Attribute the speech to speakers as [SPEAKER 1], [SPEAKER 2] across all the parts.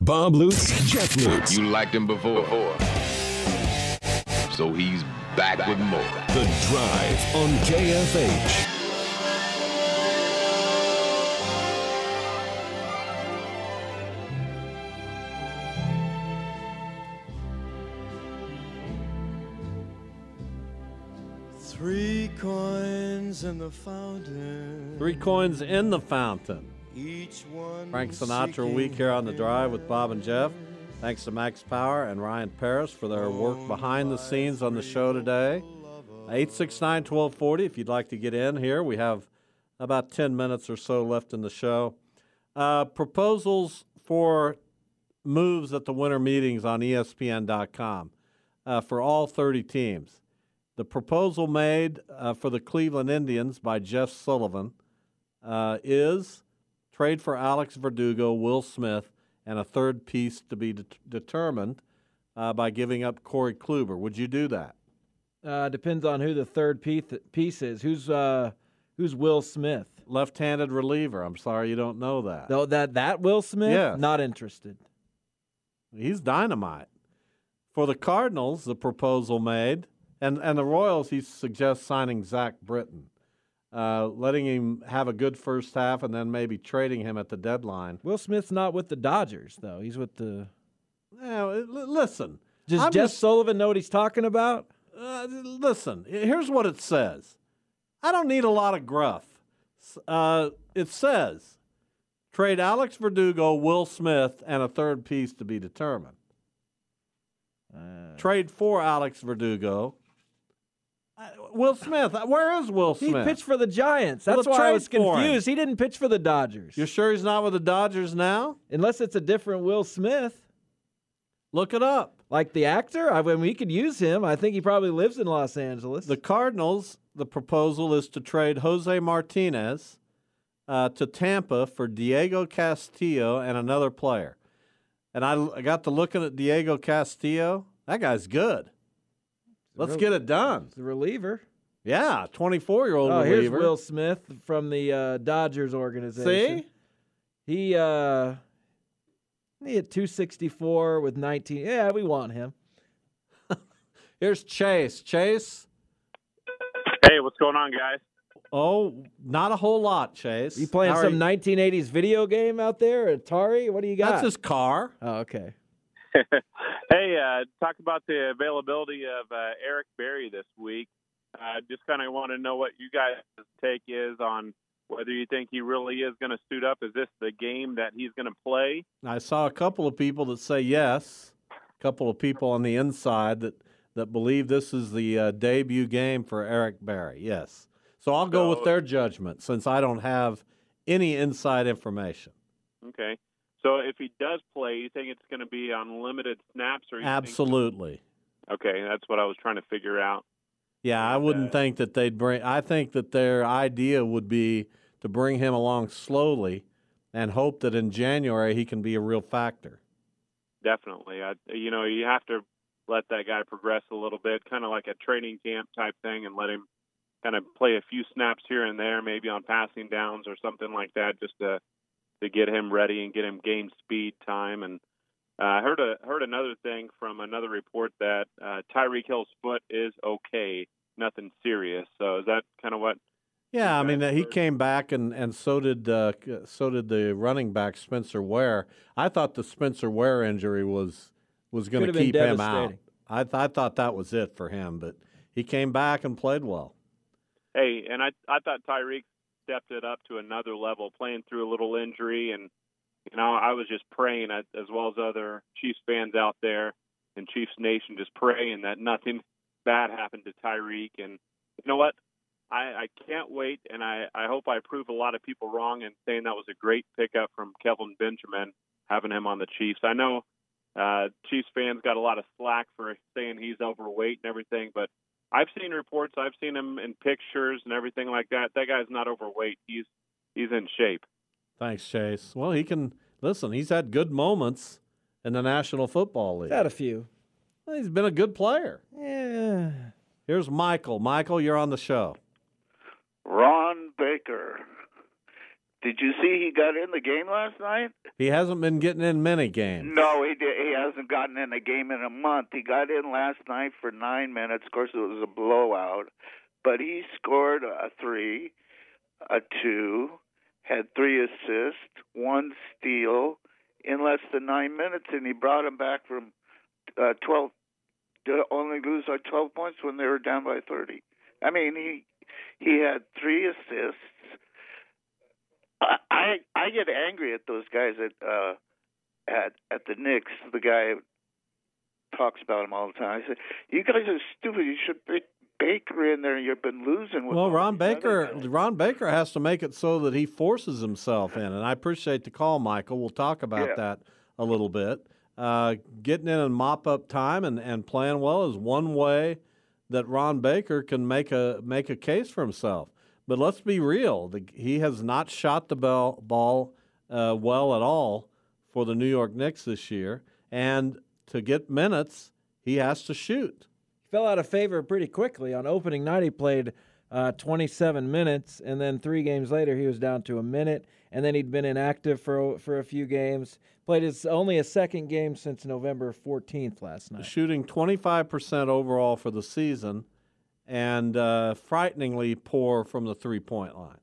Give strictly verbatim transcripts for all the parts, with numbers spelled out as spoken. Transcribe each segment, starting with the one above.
[SPEAKER 1] Bob Lutz, Jeff Lutz.
[SPEAKER 2] You liked him before. before. So he's back, back with more.
[SPEAKER 1] The Drive on K F H.
[SPEAKER 3] Three coins in the fountain.
[SPEAKER 4] Three coins in the fountain.
[SPEAKER 3] Each one
[SPEAKER 4] Frank Sinatra week here on The Drive with Bob and Jeff. Thanks to Max Power and Ryan Paris for their work behind the scenes on the show today. eight six nine, one two four zero if you'd like to get in here. We have about ten minutes or so left in the show. Uh, proposals for moves at the winter meetings on E S P N dot com uh, for all thirty teams. The proposal made uh, for the Cleveland Indians by Jeff Sullivan uh, is trade for Alex Verdugo, Will Smith, and a third piece to be de- determined uh, by giving up Corey Kluber. Would you do that?
[SPEAKER 5] Uh, depends on who the third piece, piece is. Who's uh, who's Will Smith?
[SPEAKER 4] Left-handed reliever. I'm sorry you don't know that.
[SPEAKER 5] Though that that Will Smith?
[SPEAKER 4] Yes.
[SPEAKER 5] Not interested.
[SPEAKER 4] He's dynamite. For the Cardinals, the proposal made, and, and the Royals, he suggests signing Zach Britton, uh, letting him have a good first half and then maybe trading him at the deadline.
[SPEAKER 5] Will Smith's not with the Dodgers, though. He's with the...
[SPEAKER 4] Now, l- listen.
[SPEAKER 5] Does
[SPEAKER 4] I'm
[SPEAKER 5] Jeff
[SPEAKER 4] just-
[SPEAKER 5] Sullivan know what he's talking about?
[SPEAKER 4] Uh, listen, here's what it says. I don't need a lot of gruff. Uh, it says, trade Alex Verdugo, Will Smith, and a third piece to be determined.
[SPEAKER 5] Uh,
[SPEAKER 4] Trade for Alex Verdugo. Uh, Will Smith, uh, where is Will
[SPEAKER 5] he
[SPEAKER 4] Smith?
[SPEAKER 5] pitched for the Giants.
[SPEAKER 4] Well,
[SPEAKER 5] That's
[SPEAKER 4] the
[SPEAKER 5] why I
[SPEAKER 4] trade
[SPEAKER 5] was
[SPEAKER 4] for him.
[SPEAKER 5] confused. He didn't pitch for the Dodgers.
[SPEAKER 4] You're sure he's not with the Dodgers now?
[SPEAKER 5] Unless it's a different Will Smith.
[SPEAKER 4] Look it up.
[SPEAKER 5] Like the actor? I mean, we could use him. I think he probably lives in Los Angeles.
[SPEAKER 4] The Cardinals, the proposal is to trade Jose Martinez uh, to Tampa for Diego Castillo and another player. And I, I got to looking at Diego Castillo. That guy's good. Let's
[SPEAKER 5] Real-
[SPEAKER 4] get it done.
[SPEAKER 5] the reliever.
[SPEAKER 4] Yeah, twenty-four-year-old
[SPEAKER 5] Oh,
[SPEAKER 4] reliever.
[SPEAKER 5] here's Will Smith from the uh, Dodgers organization.
[SPEAKER 4] See?
[SPEAKER 5] He uh, he had two sixty-four with nineteen. Yeah, we want him.
[SPEAKER 4] Here's Chase. Chase?
[SPEAKER 6] Hey, what's going on, guys?
[SPEAKER 4] Oh, not a whole lot, Chase.
[SPEAKER 5] You playing
[SPEAKER 4] How are
[SPEAKER 5] some
[SPEAKER 4] you-
[SPEAKER 5] nineteen eighties video game out there, Atari? What do you got?
[SPEAKER 4] That's his car.
[SPEAKER 5] Oh, okay.
[SPEAKER 6] Hey, uh, talk about the availability of uh, Eric Berry this week. Uh, just kind of want to know what you guys' take is on whether you think he really is going to suit up. Is this the game that he's going to play?
[SPEAKER 4] I saw a couple of people that say yes, a couple of people on the inside that, that believe this is the uh, debut game for Eric Berry, yes. So I'll go
[SPEAKER 6] So-
[SPEAKER 4] with their judgment since I don't have any inside information.
[SPEAKER 6] Okay. So if he does play, you think it's going to be on limited snaps? Or you think-
[SPEAKER 4] Absolutely.
[SPEAKER 6] Okay, that's what I was trying to figure out.
[SPEAKER 4] Yeah, I
[SPEAKER 6] And,
[SPEAKER 4] wouldn't
[SPEAKER 6] uh,
[SPEAKER 4] think that they'd bring – I think that their idea would be to bring him along slowly and hope that in January he can be a real factor.
[SPEAKER 6] Definitely. I, you know, you have to let that guy progress a little bit, kind of like a training camp type thing, and let him kind of play a few snaps here and there, maybe on passing downs or something like that, just to to get him ready and get him game speed time. And uh, I heard a heard another thing from another report that uh, Tyreek Hill's foot is okay, nothing serious. So is that kind of what?
[SPEAKER 4] Yeah, I
[SPEAKER 6] Okay.
[SPEAKER 4] mean uh, he came back and, and so did uh, so did the running back Spencer Ware. I thought the Spencer Ware injury was was going to
[SPEAKER 5] Could have been
[SPEAKER 4] keep him out.
[SPEAKER 5] devastating.
[SPEAKER 4] I th- I thought that was it for him, but he came back and played well.
[SPEAKER 6] Hey, and I I thought Tyreek stepped it up to another level, playing through a little injury, and you know I was just praying, as as well as other Chiefs fans out there and Chiefs Nation, just praying that nothing bad happened to Tyreek. And you know what? I, I can't wait, and I, I hope I prove a lot of people wrong in saying that was a great pickup from Kelvin Benjamin, having him on the Chiefs. I know uh, Chiefs fans got a lot of slack for saying he's overweight and everything, but I've seen reports, I've seen him in pictures and everything like that. That guy's not overweight. He's he's in shape.
[SPEAKER 4] Thanks, Chase. Well, he can listen. He's had good moments in the National Football League.
[SPEAKER 5] Had a few.
[SPEAKER 4] Well, he's been a good player.
[SPEAKER 5] Yeah.
[SPEAKER 4] Here's Michael. Michael, you're on the show.
[SPEAKER 7] Ron Baker, Did you see he got in the game last night?
[SPEAKER 4] He hasn't been getting in many games.
[SPEAKER 7] No, he did. He hasn't gotten in a game in a month. He got in last night for nine minutes. Of course, it was a blowout, but he scored a three, a two, had three assists, one steal in less than nine minutes, and he brought him back from uh, twelve to only lose by twelve points when they were down by thirty. I mean, he he had three assists. I I get angry at those guys at uh, at at the Knicks. The guy talks about them all the time. I say, "You guys are stupid. You should pick Baker in there. You've been losing." With
[SPEAKER 4] Well,
[SPEAKER 7] all
[SPEAKER 4] Ron
[SPEAKER 7] these
[SPEAKER 4] Baker,
[SPEAKER 7] other guys."
[SPEAKER 4] Ron Baker has to make it so that he forces himself in, and I appreciate the call, Michael. We'll talk about
[SPEAKER 7] Yeah.
[SPEAKER 4] that a little bit. Uh, getting in and mop up time and, and playing well is one way that Ron Baker can make a make a case for himself. But let's be real. The, he has not shot the ball, ball uh, well at all for the New York Knicks this year. And to get minutes, he has to shoot.
[SPEAKER 5] Fell out of favor pretty quickly. On opening night, he played uh, twenty-seven minutes, and then three games later, he was down to a minute. And then he'd been inactive for for a few games. Played his only a second game since November fourteenth last night.
[SPEAKER 4] Shooting twenty-five percent overall for the season, and uh, frighteningly poor from the three-point line.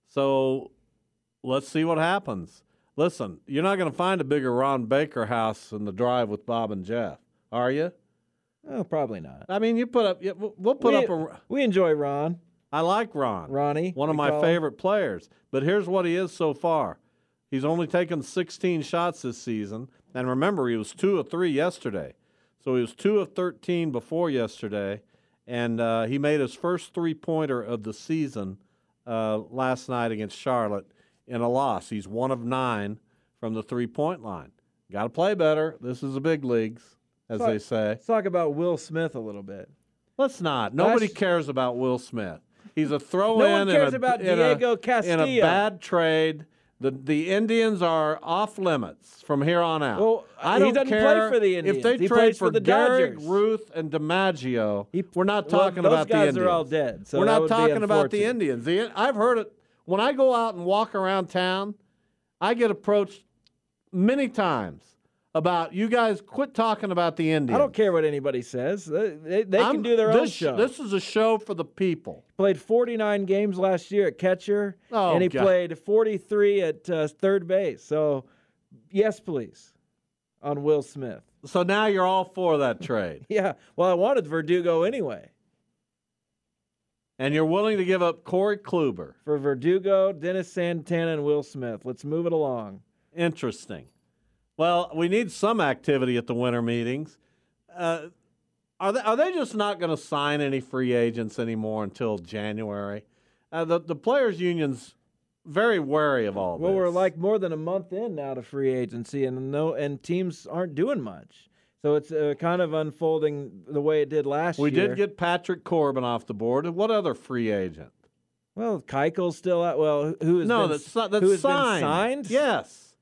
[SPEAKER 4] So let's see what happens. Listen, you're not going to find a bigger Ron Baker house in the Drive with Bob and Jeff, are you?
[SPEAKER 5] Oh, probably not.
[SPEAKER 4] I mean, you put up. We'll put
[SPEAKER 5] we,
[SPEAKER 4] up a.
[SPEAKER 5] We enjoy Ron.
[SPEAKER 4] I like Ron.
[SPEAKER 5] Ronnie,
[SPEAKER 4] one of
[SPEAKER 5] we
[SPEAKER 4] my
[SPEAKER 5] call him.
[SPEAKER 4] favorite players. But here's what he is so far. He's only taken sixteen shots this season, and remember, he was two of three yesterday. So he was two of thirteen before yesterday. And uh, he made his first three-pointer of the season uh, last night against Charlotte in a loss. He's one of nine from the three-point line. Got to play better. This is the big leagues, as
[SPEAKER 5] Talk-
[SPEAKER 4] they say.
[SPEAKER 5] Let's talk about Will Smith a little bit.
[SPEAKER 4] Let's not. Nobody
[SPEAKER 5] Last-
[SPEAKER 4] cares about Will Smith. He's a throw-in
[SPEAKER 5] No one cares
[SPEAKER 4] in, a,
[SPEAKER 5] about
[SPEAKER 4] in,
[SPEAKER 5] Diego
[SPEAKER 4] a,
[SPEAKER 5] Castillo.
[SPEAKER 4] in a bad trade. The the Indians are off limits from here on out.
[SPEAKER 5] Well,
[SPEAKER 4] I
[SPEAKER 5] he
[SPEAKER 4] don't
[SPEAKER 5] doesn't play
[SPEAKER 4] care
[SPEAKER 5] for the Indians.
[SPEAKER 4] if they
[SPEAKER 5] He
[SPEAKER 4] trade
[SPEAKER 5] plays
[SPEAKER 4] for,
[SPEAKER 5] for the
[SPEAKER 4] Derek,
[SPEAKER 5] Dodgers.
[SPEAKER 4] Ruth, and DiMaggio.
[SPEAKER 5] He-
[SPEAKER 4] We're not
[SPEAKER 5] well,
[SPEAKER 4] talking
[SPEAKER 5] those
[SPEAKER 4] about the
[SPEAKER 5] guys
[SPEAKER 4] Indians.
[SPEAKER 5] are all dead, so
[SPEAKER 4] We're
[SPEAKER 5] that
[SPEAKER 4] not
[SPEAKER 5] would be
[SPEAKER 4] talking about the
[SPEAKER 5] unfortunate.
[SPEAKER 4] Indians. The, I've heard it when I go out and walk around town. I get approached many times about you guys quit talking about the Indians.
[SPEAKER 5] I don't care what anybody says. They, they, they
[SPEAKER 4] I'm-
[SPEAKER 5] can do their
[SPEAKER 4] this,
[SPEAKER 5] own show.
[SPEAKER 4] This is a show for the people.
[SPEAKER 5] Played forty-nine games last year at catcher,
[SPEAKER 4] Oh,
[SPEAKER 5] and he
[SPEAKER 4] God.
[SPEAKER 5] played forty-three at uh, third base. So, yes, please, on Will Smith.
[SPEAKER 4] So now you're all for that trade.
[SPEAKER 5] Yeah, well, I wanted Verdugo anyway.
[SPEAKER 4] And you're willing to give up Corey Kluber.
[SPEAKER 5] For Verdugo, Dennis Santana, and Will Smith. Let's move it along.
[SPEAKER 4] Interesting. Well, we need some activity at the winter meetings. Uh, are they are they just not going to sign any free agents anymore until January? Uh, the the players' union's very wary of all
[SPEAKER 5] Well,
[SPEAKER 4] this.
[SPEAKER 5] we're like more than a month in now to free agency, and no, and teams aren't doing much. So it's uh, kind of unfolding the way it did last
[SPEAKER 4] we
[SPEAKER 5] year.
[SPEAKER 4] did get Patrick Corbin off the board. What other free agent?
[SPEAKER 5] Well, Keuchel's still out. Well, who has
[SPEAKER 4] no,
[SPEAKER 5] been,
[SPEAKER 4] that's that's
[SPEAKER 5] who has
[SPEAKER 4] signed.
[SPEAKER 5] been signed?
[SPEAKER 4] Yes.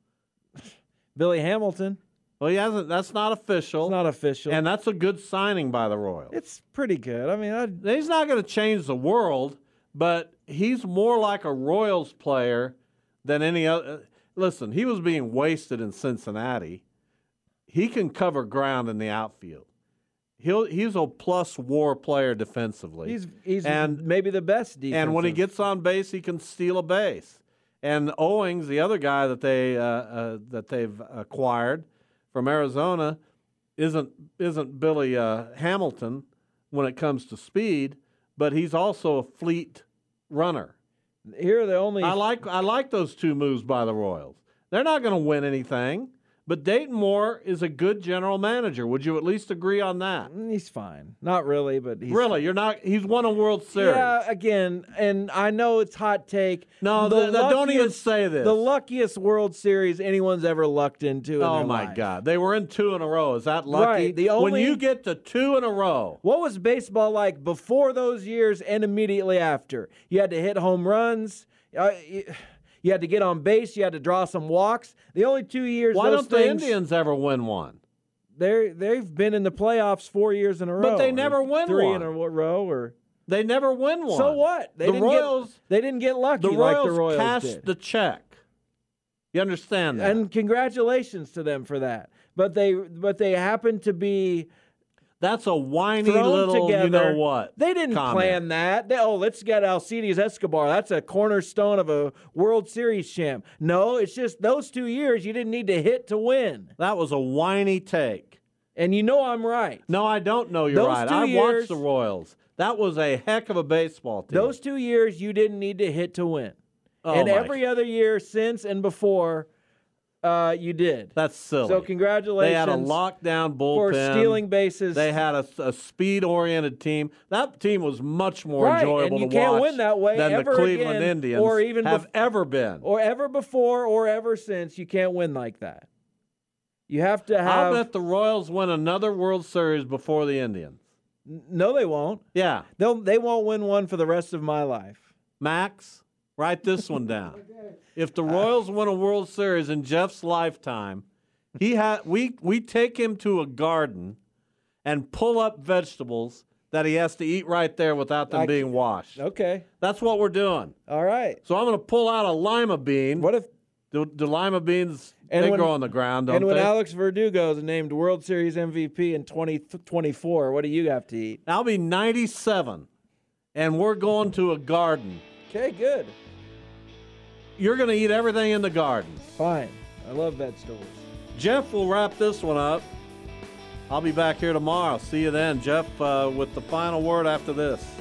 [SPEAKER 5] Billy Hamilton.
[SPEAKER 4] Well, he hasn't. That's not official.
[SPEAKER 5] It's not official.
[SPEAKER 4] And that's a good signing by the Royals.
[SPEAKER 5] It's pretty good. I mean, I,
[SPEAKER 4] He's not going to change the world, but he's more like a Royals player than any other. Listen, he was being wasted in Cincinnati. He can cover ground in the outfield. He'll he's a plus WAR player defensively.
[SPEAKER 5] he's he's
[SPEAKER 4] and
[SPEAKER 5] maybe the best defensive.
[SPEAKER 4] and when he gets on base, he can steal a base. And Owings, the other guy that they uh, uh, that they've acquired from Arizona, isn't isn't Billy uh, Hamilton when it comes to speed, but he's also a fleet runner.
[SPEAKER 5] here are the only
[SPEAKER 4] I like I like those two moves by the Royals. They're not going to win anything, but Dayton Moore is a good general manager. Would you at least agree on that?
[SPEAKER 5] he's fine. Not really, but he's
[SPEAKER 4] Really, you're not. He's won a World Series.
[SPEAKER 5] Yeah, again, and I know it's hot take.
[SPEAKER 4] No,
[SPEAKER 5] The
[SPEAKER 4] th- th- don't even
[SPEAKER 5] luckiest-
[SPEAKER 4] say this.
[SPEAKER 5] The luckiest World Series anyone's ever lucked into. In
[SPEAKER 4] Oh
[SPEAKER 5] their
[SPEAKER 4] my
[SPEAKER 5] life.
[SPEAKER 4] God, they were in two in a row. Is that lucky?
[SPEAKER 5] Right, the
[SPEAKER 4] when
[SPEAKER 5] only-
[SPEAKER 4] you get to two in a row,
[SPEAKER 5] What was baseball like before those years and immediately after? You had to hit home runs. Uh, you, you had to get on base. You had to draw some walks. The only two years
[SPEAKER 4] why
[SPEAKER 5] those
[SPEAKER 4] don't the
[SPEAKER 5] things,
[SPEAKER 4] Indians ever win one?
[SPEAKER 5] They're, they've been in the playoffs four years in a row.
[SPEAKER 4] But they
[SPEAKER 5] or
[SPEAKER 4] never win
[SPEAKER 5] three
[SPEAKER 4] one.
[SPEAKER 5] in a row. Or
[SPEAKER 4] They never win one.
[SPEAKER 5] so what? They
[SPEAKER 4] the
[SPEAKER 5] didn't
[SPEAKER 4] Royals,
[SPEAKER 5] get, they didn't get lucky
[SPEAKER 4] the
[SPEAKER 5] like
[SPEAKER 4] Royals
[SPEAKER 5] the Royals
[SPEAKER 4] cashed
[SPEAKER 5] did.
[SPEAKER 4] the check. You understand that?
[SPEAKER 5] And congratulations to them for that. But they but they happen to be
[SPEAKER 4] That's a whiny
[SPEAKER 5] thrown
[SPEAKER 4] little,
[SPEAKER 5] together.
[SPEAKER 4] you know what?
[SPEAKER 5] They didn't
[SPEAKER 4] comment.
[SPEAKER 5] plan that. They, oh, let's get Alcides Escobar. That's a cornerstone of a World Series champ. No, it's just those two years you didn't need to hit to win.
[SPEAKER 4] That was a whiny take.
[SPEAKER 5] And you know I'm right.
[SPEAKER 4] No, I don't know you're
[SPEAKER 5] Those
[SPEAKER 4] right.
[SPEAKER 5] two
[SPEAKER 4] I
[SPEAKER 5] years-
[SPEAKER 4] watched the Royals. That was a heck of a baseball team.
[SPEAKER 5] Those two years you didn't need to hit to win.
[SPEAKER 4] Oh,
[SPEAKER 5] and
[SPEAKER 4] my-
[SPEAKER 5] every other year since and before, uh, you did.
[SPEAKER 4] That's silly.
[SPEAKER 5] So congratulations
[SPEAKER 4] They had a lockdown bullpen.
[SPEAKER 5] for stealing bases.
[SPEAKER 4] They had a, a speed-oriented team. That team was much more
[SPEAKER 5] Right,
[SPEAKER 4] enjoyable
[SPEAKER 5] and you
[SPEAKER 4] to
[SPEAKER 5] can't
[SPEAKER 4] watch
[SPEAKER 5] win that way
[SPEAKER 4] than
[SPEAKER 5] ever
[SPEAKER 4] the Cleveland
[SPEAKER 5] again,
[SPEAKER 4] Indians
[SPEAKER 5] or even
[SPEAKER 4] have
[SPEAKER 5] bef-
[SPEAKER 4] ever been.
[SPEAKER 5] or ever before or ever since. You can't win like that. You have to
[SPEAKER 4] I'll
[SPEAKER 5] have.
[SPEAKER 4] bet the Royals win another World Series before the Indians.
[SPEAKER 5] No, they won't.
[SPEAKER 4] Yeah.
[SPEAKER 5] They'll. They won't win one for the rest of my life.
[SPEAKER 4] Max, write this one down. If the Royals win a World Series in Jeff's lifetime, he ha- we we take him to a garden and pull up vegetables that he has to eat right there without them
[SPEAKER 5] I-
[SPEAKER 4] being washed.
[SPEAKER 5] Okay.
[SPEAKER 4] That's what we're doing.
[SPEAKER 5] All right.
[SPEAKER 4] So I'm going to pull out a lima bean.
[SPEAKER 5] What if?
[SPEAKER 4] Do, do lima beans,
[SPEAKER 5] And
[SPEAKER 4] they
[SPEAKER 5] when-
[SPEAKER 4] grow on the ground, don't
[SPEAKER 5] And when
[SPEAKER 4] they?
[SPEAKER 5] Alex Verdugo is named World Series M V P in twenty twenty-four, what do you have to eat?
[SPEAKER 4] I'll be ninety-seven, and we're going to a garden.
[SPEAKER 5] Okay, good.
[SPEAKER 4] You're going to eat everything in the garden.
[SPEAKER 5] Fine. I love vegetables.
[SPEAKER 4] Jeff will wrap this one up. I'll be back here tomorrow. See you then. Jeff uh, with the final word after this.